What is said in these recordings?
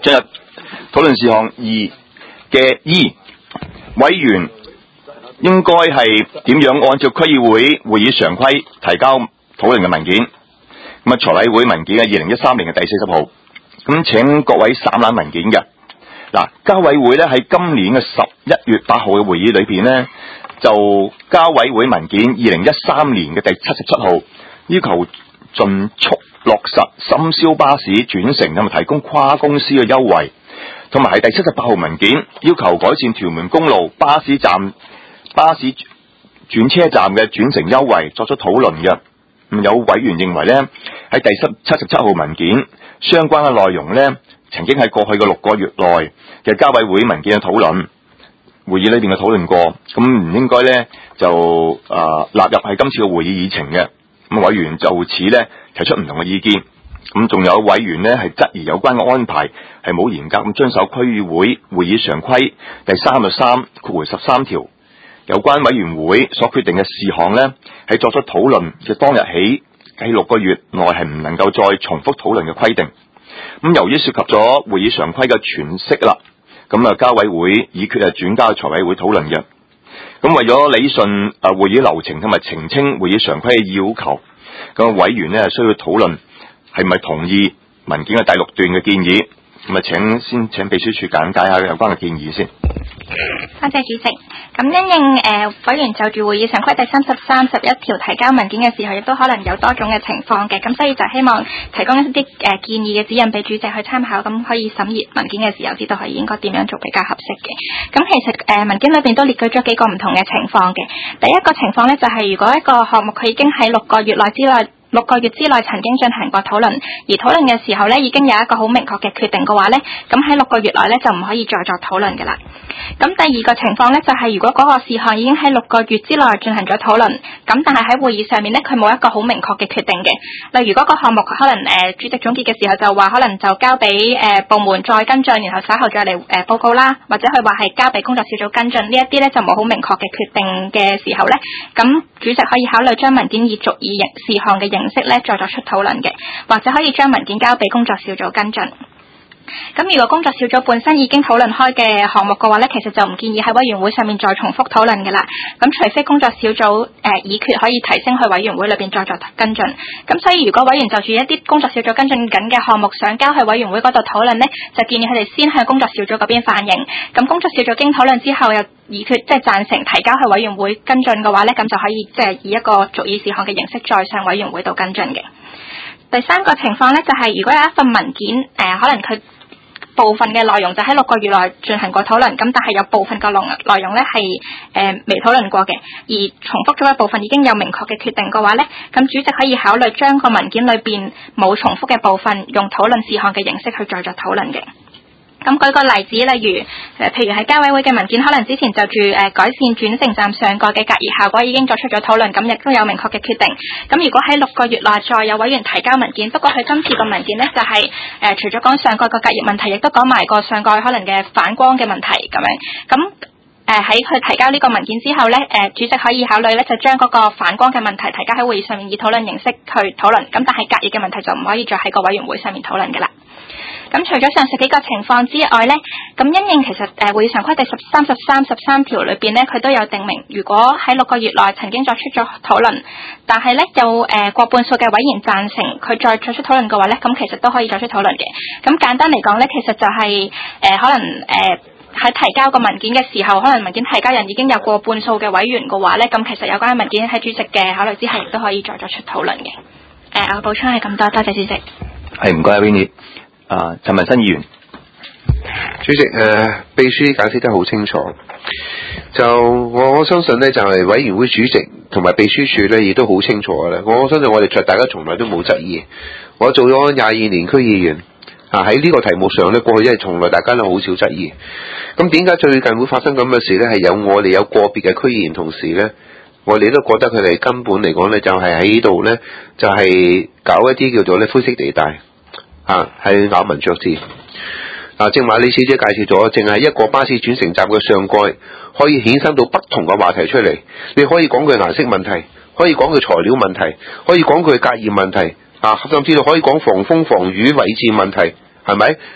進入討論事項2嘅 E， 委員應該係點樣按照區議會會議常規提交討論嘅文件。咁啊，財委會文件嘅2013年嘅第40號，咁請各位散覽文件嘅。嗱，交委會咧喺今年嘅11月8號嘅會議裏邊呢，就交委會文件2013年嘅第77號，要求盡速落實深宵巴士轉乘同埋提供跨公司嘅優惠，同埋係第78號文件要求改善屯門公路巴士轉車站嘅轉乘優惠作出討論嘅。有委員認為呢，喺第77號文件相關嘅內容呢，曾經喺過去嘅6個月內嘅交委會文件嘅討論會議裏邊嘅討論過，咁唔應該呢就納入喺今次嘅會議議程嘅。咁委員就此呢提出唔同嘅意見。咁仲有委員呢係質疑有關嘅安排係冇嚴格咁遵守區議會會議常規第33條。有關委員會所決定嘅事項呢，係作出討論嘅當日起喺6個月內係唔能夠再重複討論嘅規定。咁由於涉及咗會議常規嘅詮釋啦，咁交委會議決係轉交財委會討論嘅。咁為咗理順會議流程同埋澄清會議常規嘅要求，咁委員呢係需要討論係咪同意文件嘅第6段嘅建議。咁先請秘書處簡介下有關嘅建議先。 多謝主席。咁因應委員就住會議常規第30、31條提交文件嘅時候，亦都可能有多種嘅情況嘅，咁所以就希望提供一啲建議嘅指引俾主席去參考，咁可以審議文件嘅時候知道係應該點樣做比較合適嘅。咁其實文件裏邊都列舉咗幾個唔同嘅情況嘅。第一個情況呢，就係如果一個項目佢已經喺6個月之內曾經進行過討論，而討論嘅時候呢已經有一個好明確嘅決定嘅話呢，咁喺6個月內呢就唔可以再作討論嘅啦。咁第二個情況呢，就係如果嗰個事項已經喺6個月之內進行咗討論，咁但係喺會議上面呢佢冇一個好明確嘅決定嘅。例如嗰個項目可能主席總結嘅時候就話可能就交俾部門再跟進，然後稍後再嚟報告啦，或者佢話係交俾工作小組跟進，呢一啲呢就冇好明確嘅決定嘅時候呢，咁主席可以考慮將文件以逐議事項嘅形式咧再作出討論嘅，或者可以將文件交俾工作小組跟進。咁如果工作小組本身已經討論開嘅項目嘅話咧，其實就唔建議喺委員會上面再重複討論嘅啦。咁除非工作小組議決可以提升去委員會裏邊再作跟進。咁所以如果委員就住一啲工作小組跟進緊嘅項目想交去委員會嗰度討論呢，就建議佢哋先向工作小組嗰邊反映。咁工作小組經討論之後又議決即係贊成提交去委員會跟進嘅話呢，咁就可以即係以一個逐議事項嘅形式再上委員會度跟進嘅。第三個情況呢，就係如果有一份文件可能佢部分嘅內容就喺6個月內進行過討論，咁但係有部分嘅內容呢係未討論過嘅，而重複咗一部分已經有明確嘅決定嘅話呢，咁主席可以考慮將個文件裏邊冇重複嘅部分用討論事項嘅形式去再作討論嘅。咁舉個例子，例如譬如喺交委會嘅文件，可能之前就住改善轉乘站上蓋嘅隔熱效果已經作出咗討論，咁亦都有明確嘅決定。咁如果喺6個月內再有委員提交文件，不過佢今次個文件呢，就係除咗講上蓋個隔熱問題，亦都講埋個上蓋可能嘅反光嘅問題咁樣。咁喺佢提交呢個文件之後呢，主席可以考慮呢，就將嗰個反光嘅問題提交喺會議上面以討論形式去討論。咁但係隔熱嘅問題就唔可以再喺個委員會上面討論嘅啦。咁除咗上述幾個情況之外呢，咁因應其實會議常規第13條裏邊呢，佢都有訂明，如果喺6個月內曾經作出咗討論，但係呢有過半數嘅委員贊成佢再作出討論嘅話呢，咁其實都可以作出討論嘅。咁簡單嚟講呢，其實就係可能喺提交個文件嘅時候，可能文件提交人已經有過半數嘅委員嘅話呢，咁其實有關嘅文件喺主席嘅考慮之下，亦都可以再作出討論嘅。我補充係咁多，多謝主席。 係，唔該 Winnie。陳文新議員。 主席，秘書解釋得好清楚。就我相信呢，就係委員會主席同埋秘書處呢，亦都好清楚嘅啦。我相信我哋大家從來都冇質疑。我做咗22年區議員，喺呢個題目上呢，過去因為從來大家都好少質疑。咁點解最近會發生咁嘅事呢？係我哋有個別嘅區議員同事呢，我哋都覺得佢哋根本嚟講呢，就係喺度呢，就係搞一啲叫做呢灰色地帶。係咬文嚼字。正話李小姐介紹咗，淨係一個巴士轉乘站嘅上蓋可以衍生到不同嘅話題出嚟。你可以講佢顏色問題，可以講佢材料問題，可以講佢隔熱問題，甚至到可以講防風防雨位置問題，係咪？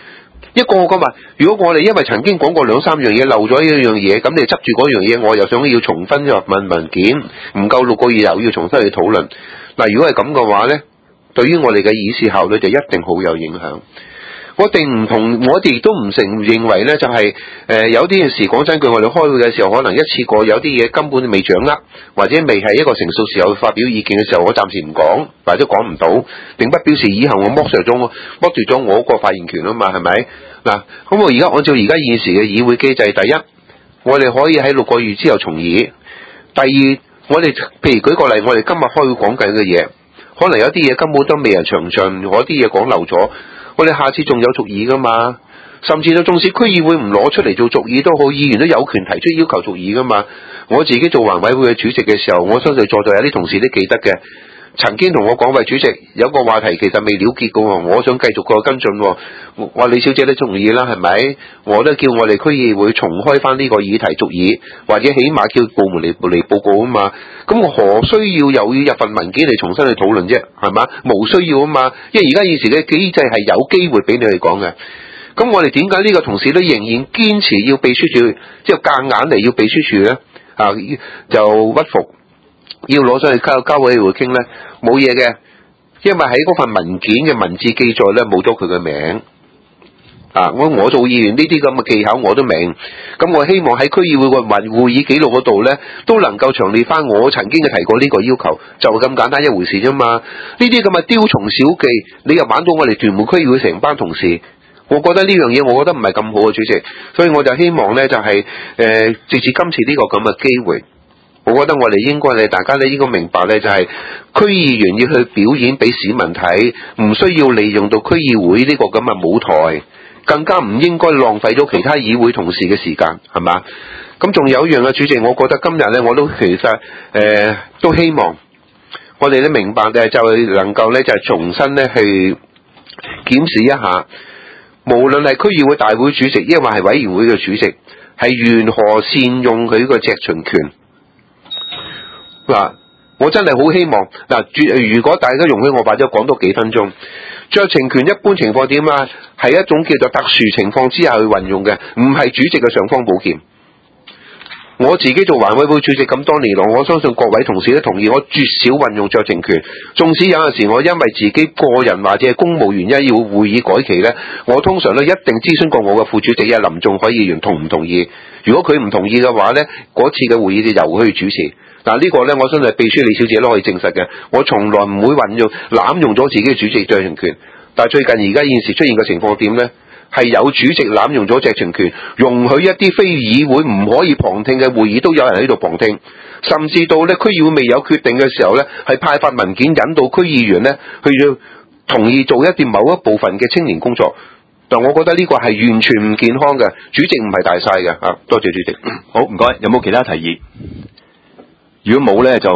一個噶嘛。如果我哋因為曾經講過2-3樣嘢漏咗一樣嘢，咁你執住嗰樣嘢，我又想要重新入文件，唔夠6個月又要重新去討論。嗱，如果係咁嘅話呢，對於我哋嘅議事效率就一定好有影響。我哋亦都唔認為呢，就係有啲事講真句，我哋開會嘅時候，可能一次過有啲嘢根本未掌握，或者未係一個成熟時候發表意見嘅時候，我暫時唔講，或者講唔到，並不表示以後我剝奪咗我個發言權啊嘛，係咪？嗱，咁我而家按照而家現時嘅議會機制，第一，我哋可以喺6個月之後重議；第二，我哋譬如舉個例，我哋今日開會講緊嘅嘢，可能有啲嘢根本都未係詳盡，嗰啲嘢講漏咗。我哋下次仲有續議噶嘛，甚至到縱使區議會唔攞出嚟做續議都好，議員都有權提出要求續議噶嘛。我自己做環委會嘅主席嘅時候，我相信在座有啲同事都記得嘅，曾經同我講，喂，主席有個話題其實未了結嘅，我想繼續個跟進。我話李小姐都同意啦，係咪？我都叫我哋區議會重開翻呢個議題續議，或者起碼叫部門嚟報告啊嘛。咁我何需要又要入份文件嚟重新去討論啫？係嘛？無需要啊嘛。因為而家現時嘅機制係有機會俾你去講嘅。咁我哋點解呢個同事都仍然堅持要秘書處，即係夾硬嚟要秘書處咧？就屈服，要攞上去交委會傾咧，冇嘢嘅，因為喺嗰份文件嘅文字記載咧冇咗佢嘅名。我做議員呢啲咁嘅技巧我都明，咁我希望喺區議會個會議記錄嗰度咧，都能夠詳列翻我曾經嘅提過呢個要求，就咁簡單一回事啫嘛。呢啲咁嘅雕蟲小技，你又玩到我哋屯門區議會成班同事，我覺得呢樣嘢，我覺得唔係咁好嘅，主席。所以我就希望咧，就係藉住今次呢個咁嘅機會，我覺得我哋應該咧，大家咧應該明白咧，就係區議員要去表演俾市民睇，唔需要利用到區議會呢個咁嘅舞台。更加唔應該浪費咗其他議會同事嘅時間，係嘛？咁仲有一樣嘅，主席，我覺得今日咧，我都其實都希望我哋都明白嘅，就係能夠咧就係重新咧去檢視一下，無論係區議會大會主席，抑或係委員會嘅主席，係如何善用佢個酌情權。嗱，我真係好希望嗱，如果大家容許我，或者講多幾分鐘。酌情權一般情況點啊？係一種叫做特殊情況之下去運用嘅，唔係主席嘅尚方寶劍。我自己做環委會主席咁多年來，我相信各位同事都同意，我絕少運用酌情權。縱使有陣時我因為自己個人或者係公務原因要會議改期呢，我通常都一定諮詢過我嘅副主席林仲海議員同唔同意。如果佢唔同意嘅話呢，嗰次嘅會議就由佢去主持。嗱，呢個呢，我相信秘書李小姐都可以證實嘅。我從來唔會濫用咗自己嘅主席酌情權。但係最近而家現時出現嘅情況點呢？係有主席濫用咗酌情權，容許一啲非議會唔可以旁聽嘅會議都有人喺度旁聽，甚至到呢區議會未有決定嘅時候呢，係派發文件引導區議員呢去同意做一啲某一部分嘅青年工作。但我覺得呢個係完全唔健康嘅，主席唔係大晒嘅啊！多謝主席。 好，唔該。有冇其他提議？如果冇咧，就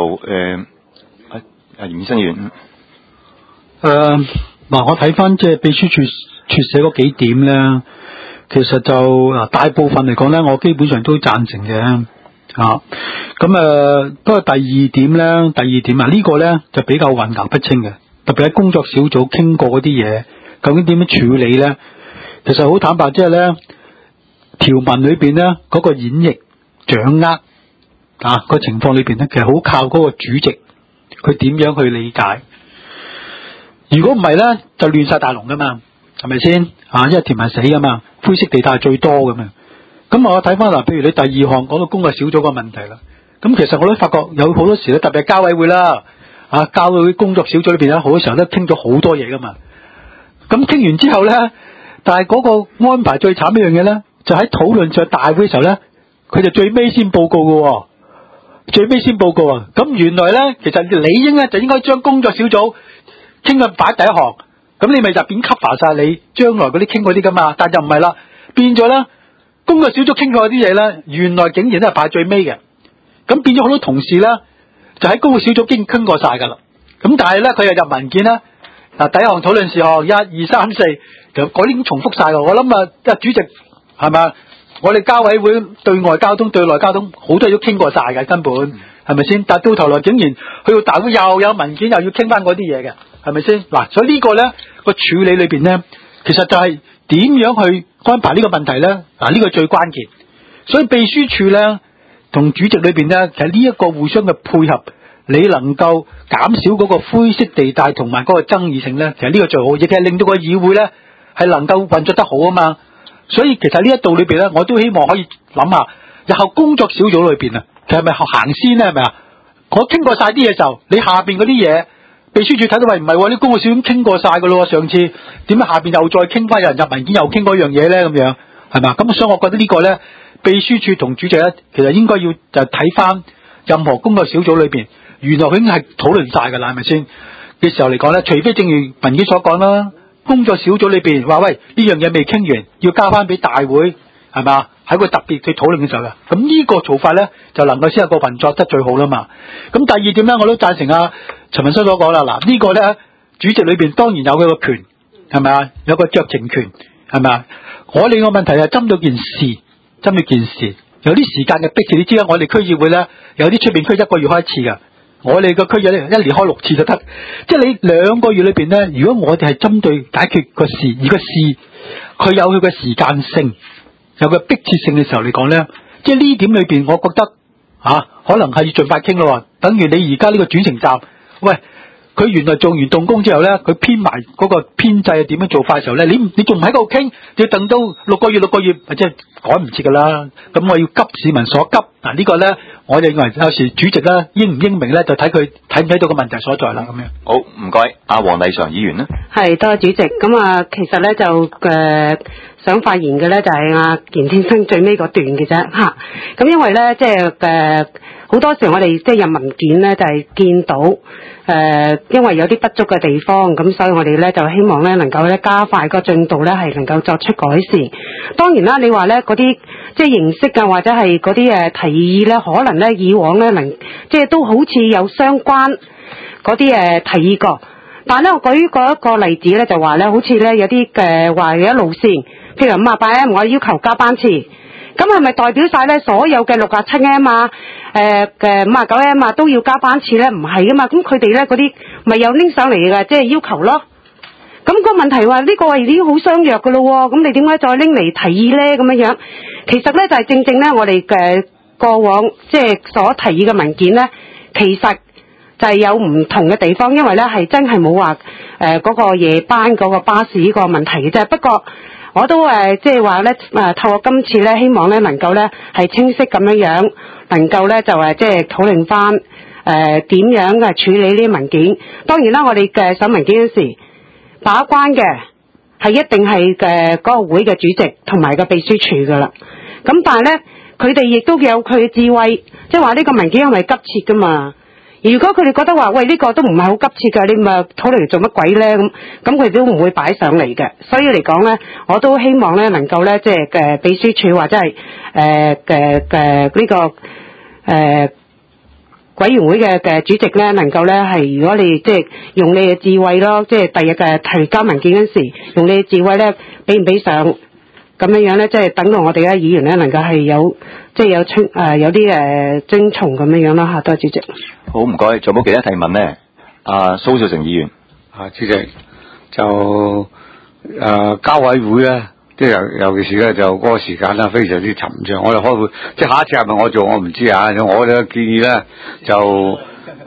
嚴生議員。 嗱，我睇翻即係秘書處寫嗰幾點咧，其實就大部分嚟講咧，我基本上都贊成嘅。咁不過第二點呢個咧就比較混淆不清嘅，特別喺工作小組傾過嗰啲嘢，究竟點樣處理咧？其實好坦白，即係咧條文裏邊咧嗰個演繹掌握。個情況裏邊咧，其實好靠嗰個主席佢點樣去理解。如果唔係咧，就亂晒大龍噶嘛，係咪先？因為條文死噶嘛，灰色地帶係最多噶嘛。咁我睇翻嗱，譬如你第二項講到工作小組個問題啦，咁其實我都發覺有好多時咧，特別係交委會啦，交委會工作小組裏邊咧，好多時候都傾咗好多嘢噶嘛。咁傾完之後咧，但係嗰個安排最慘一樣嘢咧，就喺討論在大會嘅時候咧，佢就最尾先報告噶。最尾先報告啊！咁原來咧，其實理應咧就應該將工作小組傾到擺第一行，咁你咪就變 cover 晒你將來嗰啲傾嗰啲噶嘛。但就唔係啦，變咗咧工作小組傾過啲嘢咧，原來竟然都係排最尾嘅。咁變咗好多同事咧，就喺工作小組已經傾過晒噶啦。咁但係咧，佢又入文件啦，第一行討論事項1、2、3、4，其實嗰啲已經重複晒噶。我諗主席係咪？我哋交委會對外交通、對內交通好多嘢都傾過晒嘅，根本係咪先？但到頭來竟然去到大會又有文件，又要傾翻嗰啲嘢嘅，係咪先？嗱，所以呢個咧個處理裏邊咧， 其實就係點樣去安排呢個問題咧？呢個最關鍵。所以秘書處咧同主席裏邊咧，其實呢一個互相嘅配合，你能夠減少嗰個灰色地帶同埋嗰個爭議性咧，其實呢個最好，亦係令到個議會咧係能夠運作得好啊嘛。所以其實呢一度裏邊咧，我都希望可以諗下，日後工作小組裏邊啊，其實係咪行先咧？係咪啊？我傾過晒啲嘢時候，你下邊嗰啲嘢，秘書處睇到喂唔係喎，啲工作小組傾過晒噶咯，上次點解下邊又再傾翻，有人入文件又傾嗰樣嘢咧？咁樣係嘛？咁所以我覺得呢個咧，秘書處同主席咧，其實應該要就睇翻任何工作小組裏邊，原來佢已經係討論晒噶啦，係咪先嘅時候嚟講咧？除非正如文件所講啦，工作小組裏邊話喂呢樣嘢未傾完，要交翻俾大會，係嘛？喺個特別去討論嘅時候嘅，咁呢個做法咧就能夠先係個運作得最好啦嘛。咁第二點咧，我都贊成陳文生所講啦。嗱，呢個咧主席裏邊當然有佢個權，係咪啊？有個酌情權，係咪啊？我哋個問題係針對件事，有啲時間嘅迫切。你知啦，我哋區議會咧有啲出邊區1個月開一次㗎，我哋個區一年開6次就得。即係你2個月裏邊咧，如果我哋係針對解決個事，而個事佢有佢嘅時間性。有個迫切性嘅時候嚟講咧，即係呢點裏邊，我覺得可能係要盡快傾咯。等於你而家呢個轉乘站，喂，佢原來做完動工之後咧，佢編埋嗰個編制係點樣做法嘅時候咧，你仲唔喺度傾，要等到6個月，即係趕唔切噶啦。咁我要急市民所急。呢個咧，我就認為有時主席咧英唔英明咧，就睇佢睇唔睇到個問題所在啦。咁樣。 好，唔該，阿黃麗嫦議員咧。 係，多謝主席。咁其實咧就想發言嘅咧就係阿健先生最尾嗰段嘅啫嚇。咁因為咧即係好多時我哋即係入文件咧就係見到因為有啲不足嘅地方，咁所以我哋咧就希望咧能夠咧加快個進度咧係能夠作出改善。當然啦，你話咧嗰啲即係形式啊或者係嗰啲提議咧，可能咧以往咧即係都好似有相關嗰啲提議過。但係咧，我舉過一個例子咧，就話咧，好似咧有啲話有一路線，譬如58M，我要求加班次，咁係咪代表晒咧所有嘅67M 啊、59M 啊都要加班次咧？唔係噶嘛，咁佢哋咧嗰啲咪又拎上嚟嘅，即係要求咯。咁個問題話呢個已經好相約噶咯喎，咁你點解再拎嚟提議咧？咁樣其實咧就係正正咧，我哋嘅過往即係所提議嘅文件咧，其實就係有唔同嘅地方，因為咧係真係冇話嗰個夜班嗰個巴士個問題嘅啫。不過我都即係話咧透過今次咧，希望咧能夠咧係清晰咁樣，能夠咧就即係討論翻點樣處理呢啲文件。當然啦，我哋嘅審文件嗰時把關嘅係一定係嗰個會嘅主席同埋個秘書處噶啦。咁但係咧，佢哋亦都有佢嘅智慧，即係話呢個文件係咪急切噶嘛？如果佢哋覺得話喂呢個都唔係好急切㗎，你咪討論嚟做乜鬼咧？咁佢哋都唔會擺上嚟嘅。所以嚟講咧，我都希望咧能夠咧即係秘書處或者係呢個委員會嘅主席咧，能夠咧係如果你即係用你嘅智慧咯，即係第日嘅提交文件嗰時，用你嘅智慧咧，俾唔俾上？咁樣咧，即係等到我哋嘅議員咧，能夠係有即係有啲遵從咁樣啦嚇。多謝主席。 好，唔該，仲有冇其他提問咧？蘇兆成議員。 主席就交委會咧，即係尤其是咧就嗰個時間啦，非常之沉重。我哋開會，即係下一次係咪我做我唔知啊。我哋嘅建議咧就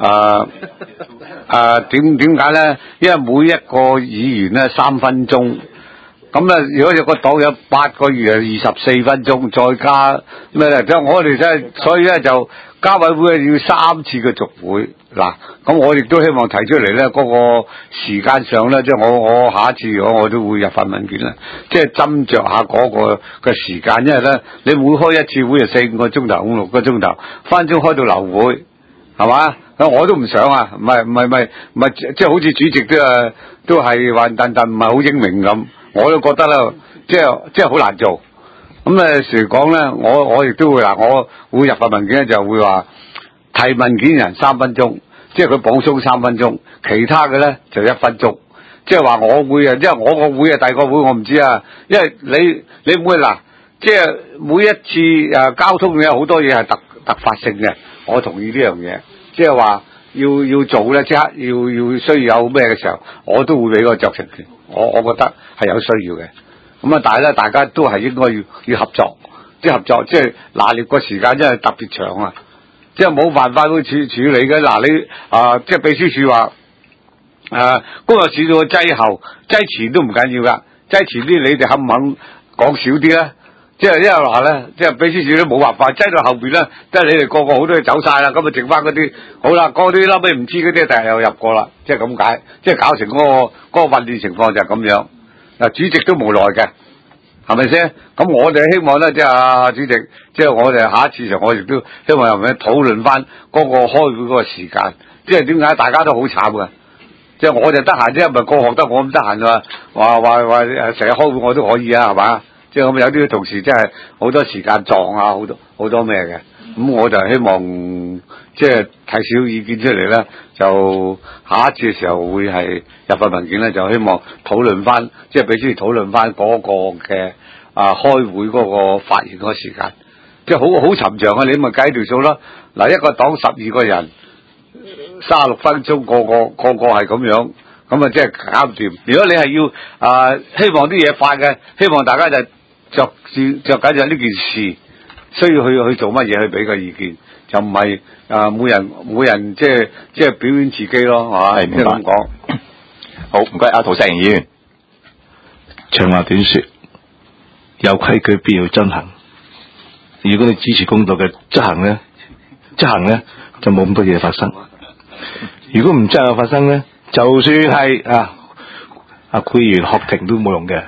點解咧？因為每一個議員咧3分鐘。咁咧，如果有個黨有8個月24分鐘，再加咩咧？即係我哋真係，所以咧就交委會要3次嘅續會嗱。咁我亦都希望提出嚟咧，嗰個時間上咧，即係我下一次如果我都會入份文件啦，即係斟酌下嗰個嘅時間，因為咧你每開一次會就4-5個鐘頭、5-6個鐘頭，分鐘開到流會，係嘛？我都唔想啊，唔係，即係好似主席都係混沌沌，唔係好英明咁。我都覺得咧，即係好難做。咁咧時講咧，我亦都會我會入份文件咧，就會話提文件人3分鐘，即係佢補充3分鐘，其他嘅咧就1分鐘。即係話我會因為我個會第二個會我唔知啊，因為你唔會即係每一次交通有好多嘢係突發性嘅，我同意呢樣嘢。即係話要做咧，即刻要需要有咩嘅時候，我都會俾個酌情權。 我覺得係有需要嘅。咁啊，但係咧，大家都係應該要合作，即係拿捏個時間真係特別長啊！即係冇辦法去處理嘅。嗱，你即係秘書處話工作小組嘅擠後、擠前都唔緊要㗎，擠前啲你哋肯唔肯講少啲咧？即係因為話咧，即係秘書處都冇辦法，擠到後邊咧，即係你哋個個好多嘢走晒啦，咁啊剩翻嗰啲好啦，嗰啲後尾唔知嗰啲，第日又入過啦，即係咁解，即係搞成嗰個混亂情況就係咁樣。嗱，主席都無奈嘅，係咪先？咁我哋希望咧，即係主席，即係我哋下一次就我亦都希望係咪討論翻嗰個開會嗰個時間，即係點解大家都好慘㗎？即係我就得閒啫，唔係個學得我咁得閒啊！話成日開會我都可以啊，係嘛？即係咁有啲同事真係好多時間撞啊，好多咩嘅。咁我就希望即係提少意見出嚟咧，就下一次嘅時候會係入份文件咧，就希望討論翻，即係俾先討論翻嗰個嘅開會嗰個發言嗰個時間，即係好尋常啊！你咪計條數啦。嗱，一個黨12個人，36分鐘，個個係咁樣，咁啊即係搞唔掂。如果你係要希望啲嘢快嘅，希望大家就着緊就呢件事需要去做乜嘢去俾個意見，就唔係每人即係表演自己咯，係嘛？即係咁講。 好，唔該，涂石賢議員。 長話短說，有規矩必要遵行。如果你支持公道嘅執行咧就冇咁多嘢發生。如果唔真係發生咧，就算係區議員學停都冇用嘅，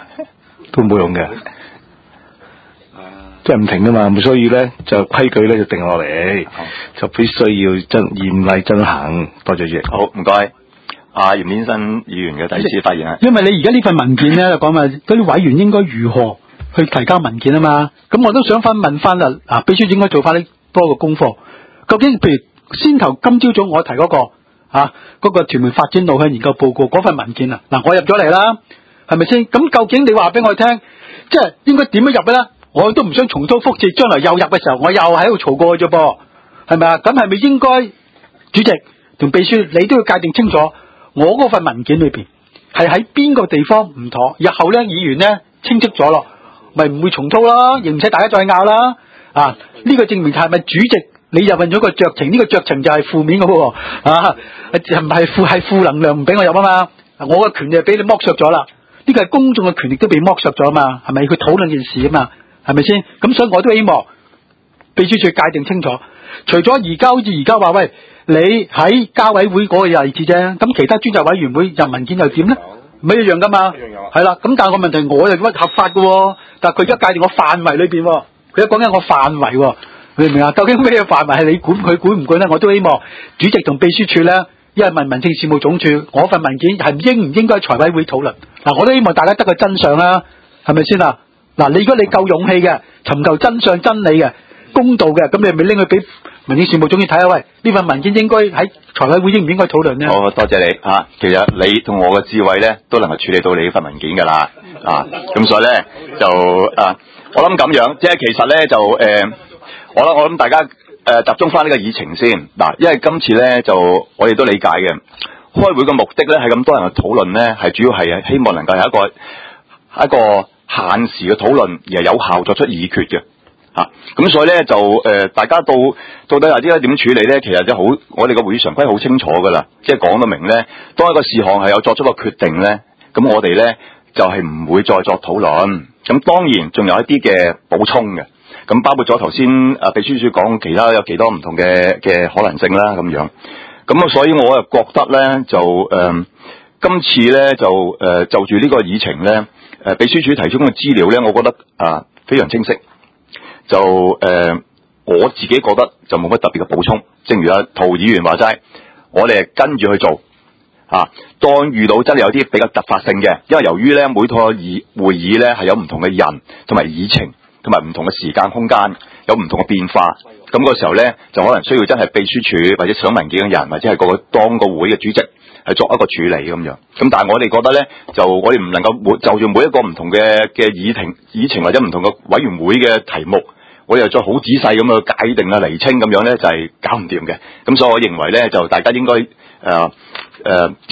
即係唔停噶嘛。咁所以咧就規矩咧就定落嚟，就必須要嚴厲遵行。多謝主席。 好，唔該。嚴先生議員嘅第一次發言啊。 因為你而家呢份文件咧就講嗰啲委員應該如何去提交文件啊嘛。咁我都想問翻啦，秘書應該做翻啲多個功課。究竟譬如先頭今朝早我提嗰個屯門發展路向研究報告嗰份文件啊，我入咗嚟啦，係咪先？咁究竟你話俾我聽，即係應該點樣入嘅咧？我都唔想重蹈覆轍，將來又入嘅時候，我又喺度嘈過去啫噃，係咪啊？咁係咪應該主席同秘書你都要界定清楚，我嗰份文件裏邊係喺邊個地方唔妥，日後咧議員咧清晰咗咯，咪唔會重蹈啦，亦唔使大家再拗啦。呢個證明係咪主席你入運咗個酌情？呢個酌情就係負面嘅喎，唔係係負能量唔俾我入啊嘛，我嘅權利俾你剝削咗啦，呢個係公眾嘅權力都被剝削咗啊嘛，係咪？去討論件事啊嘛，係咪先？咁所以我都希望秘書處界定清楚，除咗好似而家話喂，你喺交委會嗰個例子啫，咁其他專責委員會入文件又點咧？咪一樣噶嘛，係啦。咁但係個問題我就覺得合法嘅，但係佢而家界定我範圍裏邊，佢一講緊我範圍，你明唔明啊？究竟咩範圍係你管佢管唔管咧？我都希望主席同秘書處咧，因為問民政事務總署，我份文件係應唔應該喺財委會討論？我都希望大家得個真相啦，係咪先啊？如果你夠勇氣嘅，尋求真相、真理嘅、公道嘅，咁你咪拎去俾民政事務總署睇下，喂，呢份文件應該喺財委會應唔應該討論咧？ 好，多謝你其實你同我嘅智慧咧，都能夠處理到你呢份文件噶啦，咁所以咧就我諗咁樣，即係其實咧就我諗大家集中翻呢個議程先因為今次咧就我哋都理解嘅，開會嘅目的咧係咁多人去討論咧，係主要係希望能夠係一個限時嘅討論，而係有效作出議決嘅。咁所以咧就大家到底有啲點處理咧，其實就好，我哋個會議常規好清楚噶啦，即係講到明咧，當一個事項係有作出個決定咧，咁我哋咧就係唔會再作討論。咁當然仲有一啲嘅補充嘅，咁包括咗頭先秘書處講其他有幾多唔同嘅可能性啦咁樣。咁所以我又覺得咧就今次咧就住呢個議程咧，秘書處提供嘅資料咧，我覺得非常清晰。就我自己覺得就冇乜特別嘅補充，正如涂議員話齋，我哋係跟住去做當遇到真係有啲比較突發性嘅，因為由於咧每個會議咧係有唔同嘅人同埋議程同埋唔同嘅時間空間，有唔同嘅變化，咁個時候咧就可能需要真係秘書處或者上文件嘅人或者係當個會嘅主席係作一個處理咁樣。咁但係我哋覺得咧，就我哋唔能夠就住每一個唔同嘅議程或者唔同嘅委員會嘅題目，我又再好仔細咁去界定釐清咁樣咧，就係搞唔掂嘅。咁所以我認為咧，就大家應該接納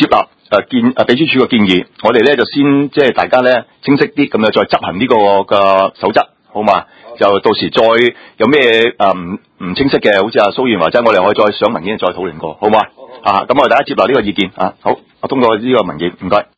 秘書處嘅建議，我哋咧就先即係大家咧清晰啲咁樣再執行呢個嘅守則，好嘛？就到時再有咩唔清晰嘅，好似阿蘇議員話齋，我哋可以再上文件再討論過，好嘛？咁我哋大家接納呢個意見啊，好，我通過呢個文件，唔該。